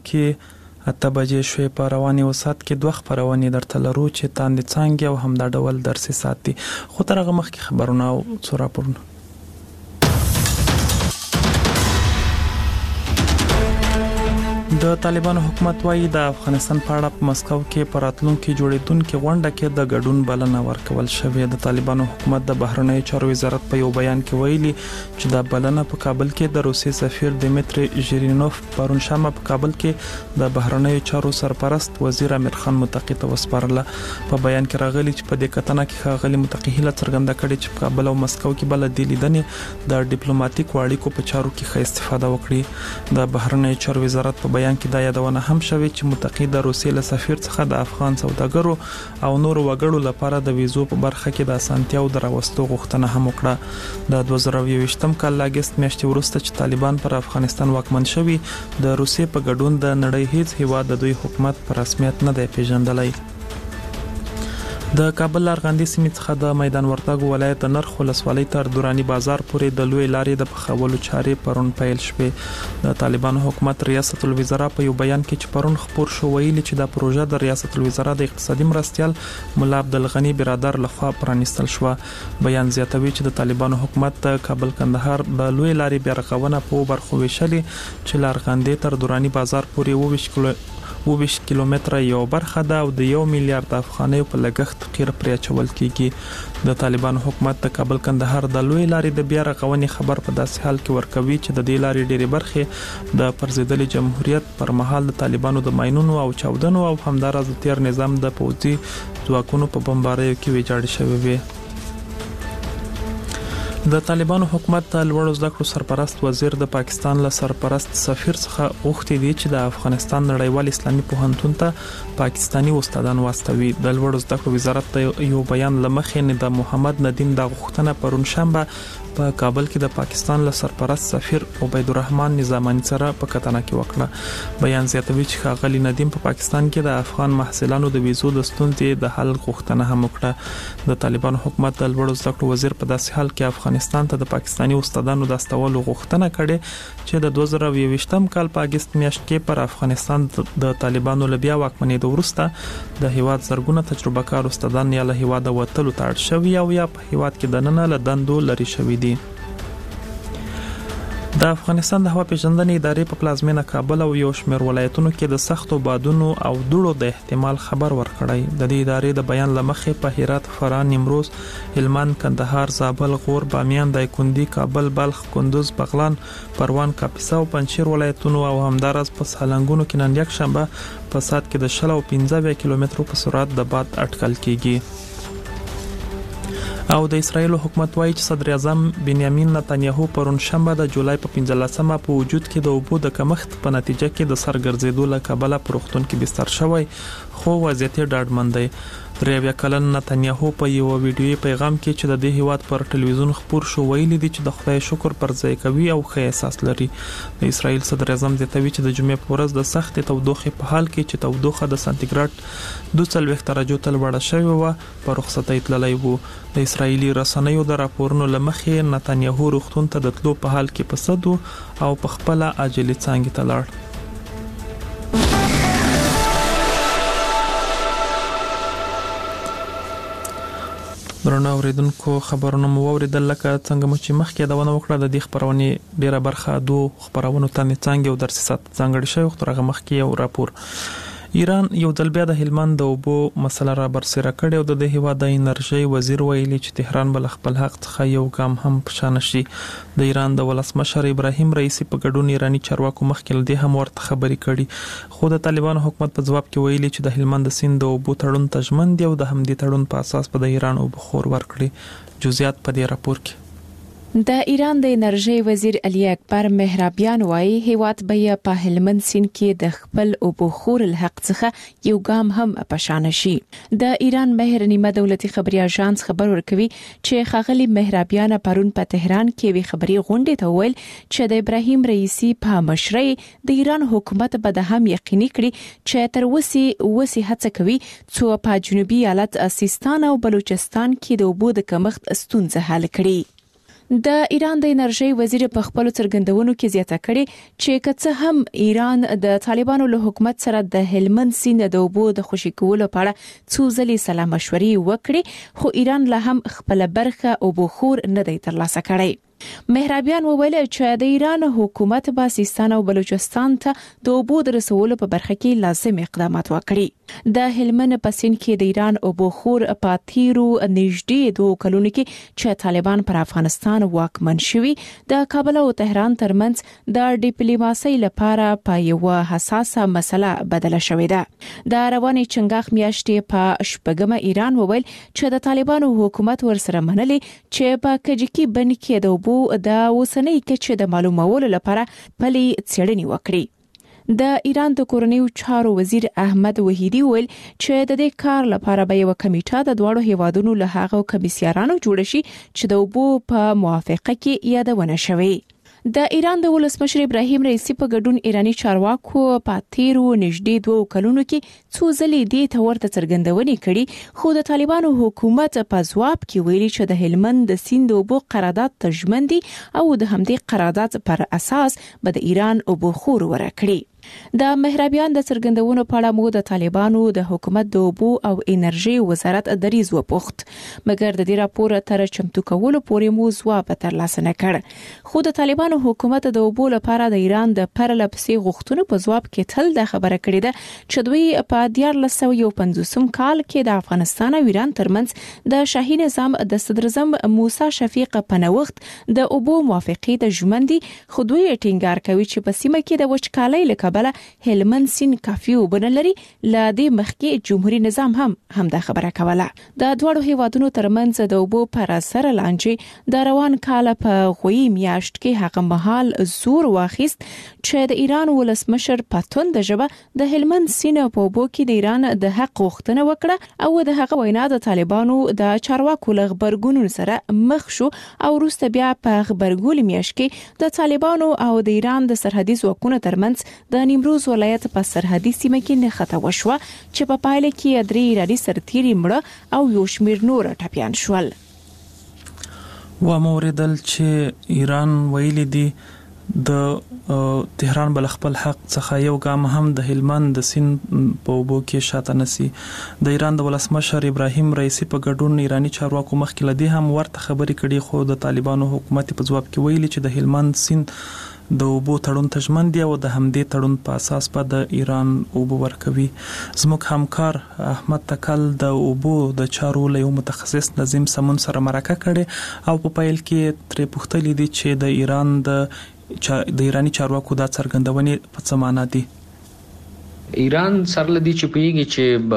کې 8 بجې شوې. په رواني وسات کې 2 خبرونه درته لرو چې تاندې څنګه او هم دا ډول درسي ساتي. خو تر هغه مخکې خبرونه او څو راپورونه. د طالبانو حکومت وايي د افغانستان په اړه په مسکو کې پراتلونکو جوړیدونکو غونډه کې د ګډون بلنه ورکول شوې. د طالبانو حکومت د بهرنیو چارو وزارت په یو بیان کې ویلي چې د بلنه په کابل کې د روسي سفیر دمیتری ژیرینوف پرون شنبه په کابل کې د بهرنیو چارو سرپرست وزیر امیر خان متقی ته وسپارله. په بیان کې راغلي چې په دې کتنه کې ښاغلي متقی هیله څرګنده کړې چې په کابل او مسکو کې بل د لیدنې د ډیپلوماټیک اړیکو په چارو کې ښه استفاده وکړي. د بهرنیو چارو وزارت په بیان کې دا یادونه هم شوې چې متقی د روسیې له سفیر څخه د افغان سوداګرو او نورو وګړو لپاره د ویزو په برخه کې د اسانتیاو دراوستو غوښتنه هم وکړه. د 2020م کال اگست میاشتې وروسته چې طالبان پر افغانستان واکمن شوي، د روسیې په ګډون د نړۍ هیڅ هیواد د دوی حکومت پر رسمیت نه دی پیژندلی. د کابل ارغندې سیمې څخه د میدان وردګو ولایت نرخ ولسوالۍ تر دوراني بازار پورې د لوی لارې د پخولو چارې پرون پیل شوې. د طالبانو حکومت ریاست الوزرا په یو بیان کې چې پرون خبر شو ویلي چې د پروژه د ریاست الوزرا د اقتصادي مرستيال مولا عبدالغنی برادر لخوا پرانیستل شو. بیان زیاتوي چې د طالبانو حکومت د کابل کندهار د لوی لارې بیا رغونه په برخو ویشلې چې لارغندې تر دوراني بازار پورې 20 کیلومتره یو برخه ده او د 1 میلیارډ افغانۍ په لګښت قیر پرې چول کیږي. د طالبانو حکومت د کابل کندهار د لوی لارې د بیا رغونې خبر په داسې حال کې ورکوي چې د دې لارې ډېری برخې د پرزیدلي جمهوریت پر مهال د طالبانو د ماینونو او چاودنو او همدارس د تیر نظام د پوځي ځواکونو په بمباریو کې ویجاړ شوی وي. د طالبانو حکومت د لوړو زده کړو سرپرست وزیر د پاکستان له سرپرست سفیر څخه غوښتي دي چې د افغانستان نړیوال اسلامي پوهنتون ته پاکستانی استادان واستوي. د لوړو زده کړو وزارت ته یو بیان لمخې د محمد ندیم د غوښتنه پرون شنبه په کابل کې د پاکستان له سرپرست سفیر عبید الرحمن نظامانی سره په کتنه کې وکړه. بیان زیاتوي چې ښاغلي ندیم په پاکستان کې د افغان محصلانو د ویزو د ستونزې د حل غوښتنه هم وکړه. د طالبانو حکومت د لوړو زده کړو وزیر په داسې حال کې افغانستان ته د پاکستانی استادانو د استولو غوښتنه کړې چې د 2020م کال په اگست میاشت کې پر افغانستان د طالبانو له بیا واکمنۍ وروسته د هیواد زرګونه تجربه کار استادان یا له هیواد وتلو ته اړ شوي او یا په هیواد کې دننه له دندو لري شوي دي. د افغانستان د هوا پیژندنې ادارې په پلازمینه کابل او یو شمېر ولایتونو کې د سختو بادونو او دوړو د احتمال خبر ورکړی. د دې ادارې د بیان لمخې په هرات، فراه، نیمروز، هلمند، کندهار، زابل، غور، بامیان، دایکنډي، کابل، بلخ، کندوز، بغلان، پروان، کاپیسا او پنجشیر ولایتونو او همدارس په سالنګونو کې نن یک شنبه په ساعت کې د 15 کیلومترو په سرعت د باد اټکل کیږي. او د اسرایل حکومت وايي چې صدر اعظم بنیامین نتنیاهو پرون شنبه د جولای په 15مه په وجود کې د اوبو د کمښت په نتیجه کې د سر ګرځېدو له کبله پر روغتون کې بستر شوی، خو وضعیت ډاډمن دی. 23 کلن نتنیاهو په یو ویډیوي پیغام کې چې د دې هیواد پر ټلویزیون خبر شو ویلي دي چې د خدای شکر پر ځای کوي او ښه احساس لري. د اسرایل صدر اعظم زیاتوي چې د جمعې په ورځ د سخت تودوخې په حال کې چې تودوخه د سانتیګراډ 42 درجو ته لوړه شوې و په رخصتۍ تللی وو. د اسرایلی رسنیو د راپورونو لمخې نتنیاهو روغتون ته د تلو په حال کې پسدو او په خپل عاجلې څانګې ته لاړ. درنو اوریدونکو خبرونه مو اوریدل لکه څنګه مو چې مخکې دا ونه وکړه د دې خبرونه ډیره برخه 2 خبرونه ته څنګه او درس سات ځانګړي شوی خو هغه مخکې یو راپور. ایران یو ځل بیا د هلمند د اوبو مسله را برسره کړي او د هیواد د انرژي وزیر ویلي چې تهران بل خپل حق څخه یو ګام هم پښانه شي. د ایران د ولسمشر ابراهیم رئیسی په ګډون ایرانی چارواکو مخکې لدی هم ورته خبري کړي، خو د طالبانو حکومت په جواب کې ویلي چې د هلمند سیند د اوبو تړون تضمن دی او د همدې تړون په اساس په د ایران اوبو خور ورکړي. جزئیات په دې راپور کې. د ایران د انرژي وزیر علي اکبر مهربان وایي هیواد به په هلمند سیند کې د خپل اوبو خور الحق څخه یو ګام هم پښانه شي. د ایران مهر نیمه دولتي خبري اژانس خبر ورکوي چې ښاغلي مهربان پرون په تهران کې وی خبري غونډه ته ویل چې د ابراهیم رئیسی په مشرۍ د ایران حکومت به د هم یقیني کړي چې تر وسی هڅه کوي چې په جنوبي ایالت سیستان او بلوچستان کې د اوبو د کمښت ستونزه حل کړي. د ایران د انرژي وزیر په خپل څرګندونو کې زیاته کړې چې که هم ایران د طالبانو له حکومت سره د هلمند سیند د اوبو د خوشي کولو په اړه څو ځلې سلا مشورې وکړي خو ایران له هم خپل برخه اوبو خور نه دی ترلاسه کړی. مهرابیان وویل چې د ایران حکومت به سیستان او بلوچستان ته د اوبو د رسولو په برخه کې لازم اقدامات وکړي. د هلمند په سیند کې د ایران اوبو خور په تیرو نږدې 2 کلونو کې چې طالبان پر افغانستان واکمن شوي د کابل او تهران ترمنځ د ډیپلوماسۍ لپاره په یو حساسه مسله بدله شوې ده. د رواني چنګاخ میاشتې په شپږمه ایران وویل چې د طالبانو حکومت ورسره منلي چې په کجکی بند کې د د اوسنۍ کچې د معلومولو لپاره پلي څېړنې وکړي. د ایران د کورنیو چارو وزیر احمد وحیدی ویل چې د دې کار لپاره به یو کمیټه د دوړو هیوادونو له هغو کمیسیانانو جوړ شي چې د اوبو په موافقه کې یادونه شوي. د ایران د ولسمشر ابراهیم رئیسی په ګډون ایرانی چارواکو په تیرو نږدې 2 کلونو کې څو ځلې دې ته ورته څرګندونې کړي خو د طالبانو حکومت په ځواب کې ویلي چې د هلمند د سیند اوبو قرارداد ترجمن دي او د همدې قرارداد پر اساس به د ایران اوبو خور ورکړي. د مهرابیان د څرګندونو په اړه مو د طالبانو د حکومت د اوبو او انرژي وزارت دریز وپوښت مګر د دې راپور تر چمتو کولو پورې مو ځواب ترلاسه نه کړ خو د طالبانو حکومت د اوبو لپاره د ایران د پرلپسې غوښتنو په ځواب کې تل د خبره کړې ده چې دوی په 1950 کال کې د افغانستان او ایران ترمنځ د شاهي نظام د صدر اعظم موسی شفیق په نوښت د اوبو موافقه د ژمندي خو دوی ټینګار کوي چې په سیمه کې د وچکالۍ لکه هلمند سیند کافي وبنه لري ل دې مخکې جمهوریت نظام هم دا خبره کوله. د دوړو هیوادونو ترمنځ د اوبو پر اثر لاندې د روان کال په غوي میاشت کې هغه مهال زور واخیست چې د ایران ولسمشر پاتون د جبه د هلمند سیند په اوبو کې د ایران د حق غوښتنه وکړه او د هغه وینا د طالبانو د چارواکو لغبرګون سره مخ شو او وروسته بیا په خبرګول میاشت کې د طالبانو او د ایران د سرحدي ځواکونو ترمنځ د نیمروز ولایت په سرحدي سیمه کې نښته وشوه چې په پایله کې درې ایرانی سرتیري مړه او یو شمېر نور ټپیان شول. و موردل چې ایران ویلي دي د تهران بل خپل حق څخه یو ګام هم د هلمند د سیند په اوبو کې شاته نسی. د ایران د ولسمشر ابراهیم رئیسی په ګډون ایرانی چارواکو مخکې لدی هم ورته خبرې کړي خو د طالبانو حکومت په ځواب کې ویلي چې د هلمند سیند د اوبو تړون تضمن دی او د همدې تړون په اساس په د ایران اوبو ورکوي. زموږ همکار احمد تکل د اوبو د چارو له یو متخصص نظیم سمون سره مرکه کړي او په پیل کې ترې پوښتنه دي چې د ایرانی چارواکو د څرګندونې په څه معنی دي. ایران سره لدی چې پیږي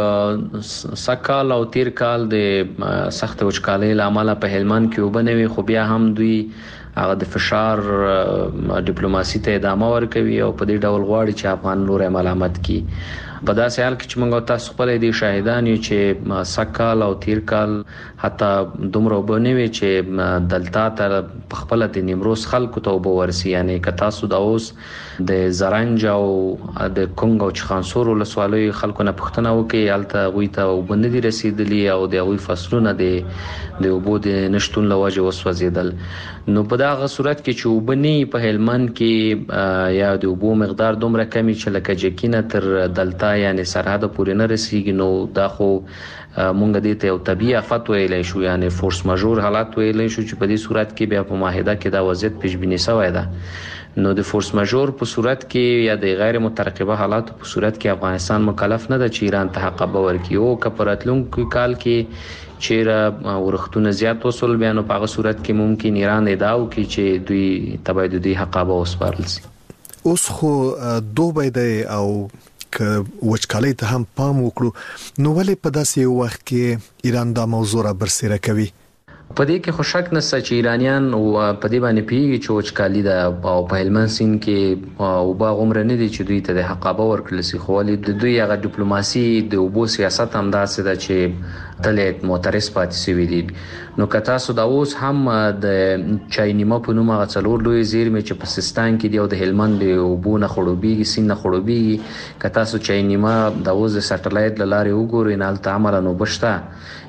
چې سکال او تیر کال د سخت وچکالۍ لامل په هلمند کې وبنوي خو بیا هم دوی هغه د فشار ډیپلوماسي ته ادامه ورکوي او په دې ډول غواړي چې افغان نور ملامت کی. په داسې حال کې چې موږ تاسو خپل دي شاهدان یو چې سکال او تیر کال حتی دومره وبنوي چې دلتا تر خپل د نیمروز خلکو ته وبورسي یعنی که تاسو د اوس د زرنج او د کنګ او چخانسور ولسوالۍ خلکو نه پوښتنه وکړي الته غوي ته وبندي رسیدلی او د غوي فصلونه د اوبو د نشټون لوجه وسوځیدل. نو په دغه صورت کې چې وبني په هلمند کې یا د اوبو مقدار دومره کمی چې لکه جکینه تر دلتا یعنی سرحد پورې نه رسیږي نو دا خو مونږ دې ته یو طبيعي آفت ویلای شو یعنی فورس ماژور حالت ویلای شو چې په دې صورت کې بیا په معاهده کې دا وضعیت پیشبینی شوی ده. نو د فورس ماژور په صورت کې یا د غیر مترقبه حالات په صورت کې افغانستان مکلف نه ده چې ایران ته حق ورکړي او کپراتلونکو کال کې چیرې ورختونه زیات وصول بیان په هغه صورت کې ممکن ایران ادعا وکړي چې دوی تبعیدي حق به وسپارل شي. اوس خو دوبه دی او که وچکالۍ ته هم پام وکړو نو ولې په داسې وخت کې ایران دا موضوع را برسېره کوي؟ په دې کې خوشک نشته چې ایرانیان او په دې باندې پیږي چې وچکالي ده او په هلمند سیند کې او باغ عمر نه دي چې دوی ته د حقابه ورکړل شي خو ولې د دوی هغه ډیپلوماسي د اوبو سیاست هم داسې ده چې تل معترض پاتې شوی دي. نو که تاسو دا اوس هم د چاینیما په نوم هغه څلور لوی زیرمې چې په سیستان کې دی او د هلمند د اوبو نه خړوبېږي سیند نه خړوبېږي که تاسو چاینیما د اوس د سټلایټ لارې وګورئ نه الته عملاً وبشته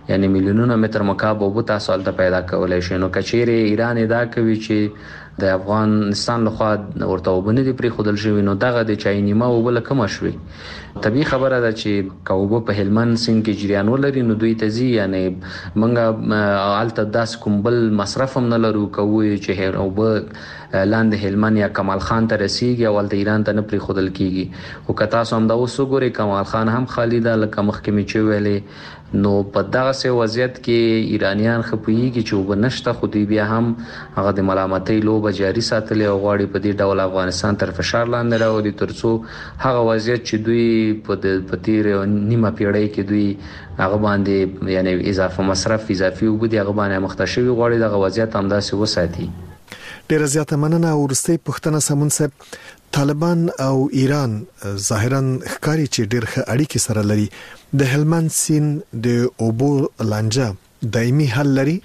یعنی میلیونونه متر مکعب اوبه تاسو هلته پیدا کولای شئ. نو کچېرې ایران دا کوي چې د افغانستان لخوا ورته اوبه نه دي پرېښودل شوي، نو دغه د چای نیمه اوبه له کومه شوي. طبیعي خبره ده چې که اوبه په هلمند سیند کې جریان ولري نو دوی ته ځي. یعنی موږ هلته داسې کوم بل مصرف هم نه لرو که ووایو چې اوبه لاندې هلمند یا کمال خان ته رسیږي او هلته ایران ته نه پرېښودل کېږي. خو که تاسو همدا اوس وګورئ کمال خان هم خالي ده، لکه مخکې مې چې ویلې. نو په دغسې وضعیت کې ایرانیان ښه پوهېږي چې اوبه نشته، خو دوی بیا هم هغه د ملامتۍ لوبه جاري ساتلې او غواړي په دې ډول افغانستان تر فشار لاندې راولي تر څو هغه وضعیت چې دوی په تېره نیمه پیړۍ کې دوی هغه باندې یعنی اضافه مصرف اضافي اوبه دي هغه باندې مخته شوي، غواړي دغه وضعیت همداسې وساتي. ډیره زیاته مننه. ورستۍ پوښتنه سمون صاحب، طالبان او ایران ظاهرا ښکاري چې ډېر ښه اړیکې سره لري. د هلمند سیند د اوبو لانجه دایمي حل لري؟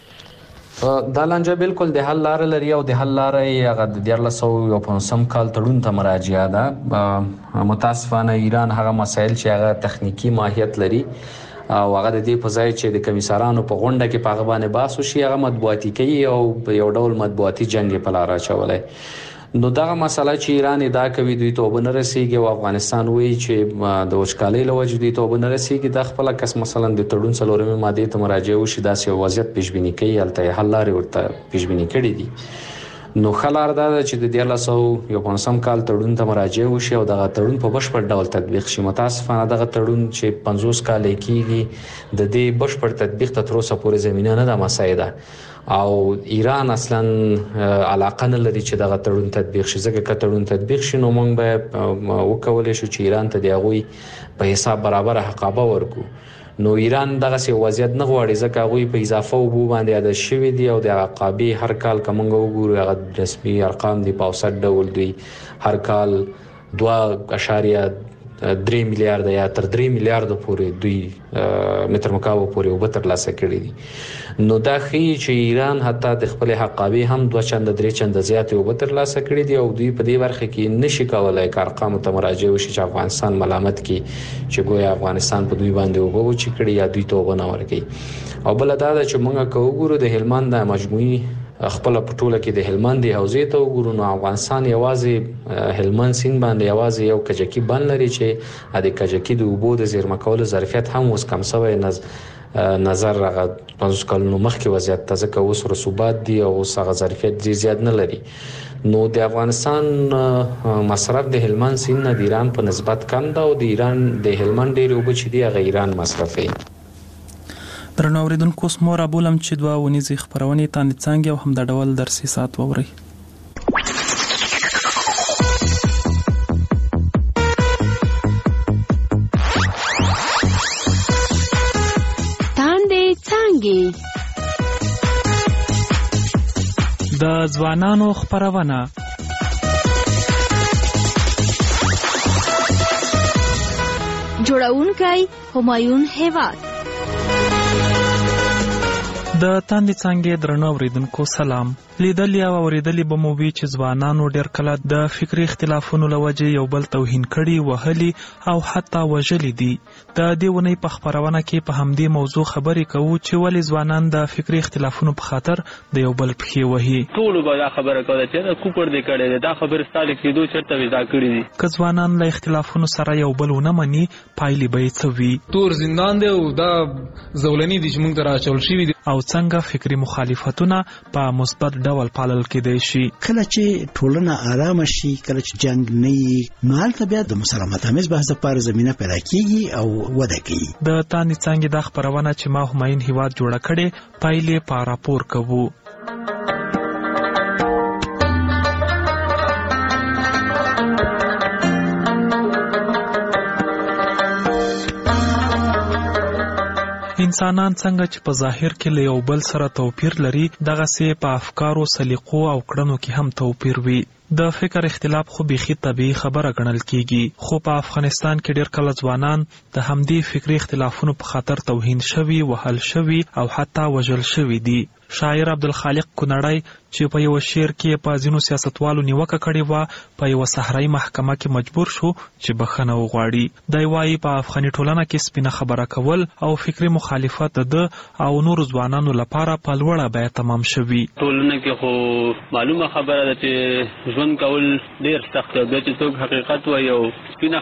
دا لانجه بالکل د حل لاره لري او د حل لاره یې هغه د 1915 کال تړون ته مراجعه ده. متاسفانه ایران هغه مسایل چې هغه تخنیکی ماهیت لري او هغه د دې په ځای چې د کمیسارانو په غونډه کې په هغه باندې بحث وشي هغه مطبوعاتي کوي او یو ډول مطبوعاتي جنگ په لار اچولی. نو دغه مسله چې ایران ادعا کوي دوی ته اوبه نه رسیږي او افغانستان وایي چې د وچکالۍ له وجې دوی ته اوبه نه رسیږي، د خپله کس مثلا د تړون 4مې مادې ته مراجعه وشي داسې یو وضعیت پیشبیني کوي، هلته یې حل لارې ورته پیشبیني کړي دي. نو ښه لار دا ده چې د 1915 کال تړون ته مراجعه وشي او دغه تړون په بشپړ ډول تطبیق شي. متاسفانه دغه تړون چې 50 کال کېږي د دې بشپړ تطبیق ته تر اوسه پورې زمینه نه ده مساعده او ایران اصلا علاقه نه لري چې دغه تړون تطبیق شي. ځکه که تړون تطبیق شي نو موږ به وکولی شو چې ایران ته د هغوی په حساب برابر حقابه ورکو. نو ایران دغسې وضعیت نه غواړي ځکه هغوی په اضافه اوبو باندې عادت شوي دي او د عقابې هر کال که موږ وګورو هغه رسمي ارقام دي په اوسط ډول دوی هر کال 2.3 میلیارده یا تر 3 میلیارده پورې دوی متر مکعب پورې اوبه ترلاسه کړي دي. نو دا ښیي چې ایران حتی د خپلې حقابې هم 2 چنده 3 چنده زیاتې اوبه ترلاسه کړي دي او دوی په دې برخه کې نشي کولی که ارقامو ته مراجعه وشي چې افغانستان ملامت کړي چې ګویا افغانستان په دوی باندې اوبه وچې کړي یا دوی ته اوبه نه ورکوي. او بله دا ده چې موږ که وګورو د هلمند د مجموعي خپل په ټوله کې د هلمند حوزې ته وګورو نو افغانستان یوازې هلمند سیند باندې یوازې یو کجکي بند لري چې د کجکي د اوبو د زیرمه کولو ظرفیت هم اوس کم شوی نظر هغه 50 کلونو مخکې وضعیت ته، ځکه اوس رسوبات دي او اوس هغه ظرفیت ډېر زیات نه لري. نو د افغانستان مصرف د هلمند سیند نه د ایران په نسبت کم ده او د ایران د هلمند ډېرې اوبه چې دي هغه ایران مصرفوي. درنو اوریدونکو اوس مو رابولم چې 2 ونیزې خپرونې تاندې څانګې او همدا ډول درسي ساعت واورئ. تاندې څانګې د ځوانانو خپرونه جوړونکی همایون هیواد. د تاندې څانګې درنو اوریدونکو سلام. لیدل یا اوریدل به مو وی چې ځوانانو ډېر کله د فکري اختلافونو له وجې یو بل توهین کړي، وهلي او حتی وژلي دي. د دې ونې په خپرونه کې په همدې موضوع خبرې کوو چې ولې ځوانان د فکري اختلافونو په خاطر د یو بل پښې وهي. ټول به دا خبره کوله چې دا کوپر دې کړی دی، دا خبره ستاسو کېدو چېرته ودا کړی دي. که ځوانان له اختلافونو سره یو بل ونه مني پایلې به یې څه وي؟ تور زندان دی او دا زولنې دي چې موږ ته راچول شوي دي. او څنګه فکري مخالفتونه په مثبت ډول پالل کېدای شي؟ کله چې ټولنه آرامه شي، کله چې جنگ نه وي، نو هلته بیا د مسالمت آمیز بحث لپاره زمینه پیدا کیږي او وده کوي. د تاندې څانګې دا خپرونه چې ما همایون هیواد جوړه کړې پایلې په راپور کوو. انسانان څنګه چې په ظاهر کې له یو بل سره توپیر لري، دغسې په افکارو، سلیقو او کړنو کې هم توپیر وي. د فکر اختلاف خو بیخي طبیعي خبره ګڼل کیږي، خو په افغانستان کې ډېر کله ځوانان د همدې فکري اختلافونو په خاطر توهین شوي، وهل شوي او حتی وژل شوي دي. شاعر عبدالخالق کونړی چې په یو شعر کې په ځینو سیاستوالو نیوکه کړې و په یو صحرایي محکمه کې مجبور شو چې بخښنه وغواړي. دی وايي په افغاني ټولنه کې سپینه خبره کول او فکري مخالفت د او نور ځوانانو لپاره په لوړه بیه تمام شوي. ټولنه کې خو معلومه خبره ده چې ژوند کول ډیر سخت دی چې څوک حقیقت وایي او سپینه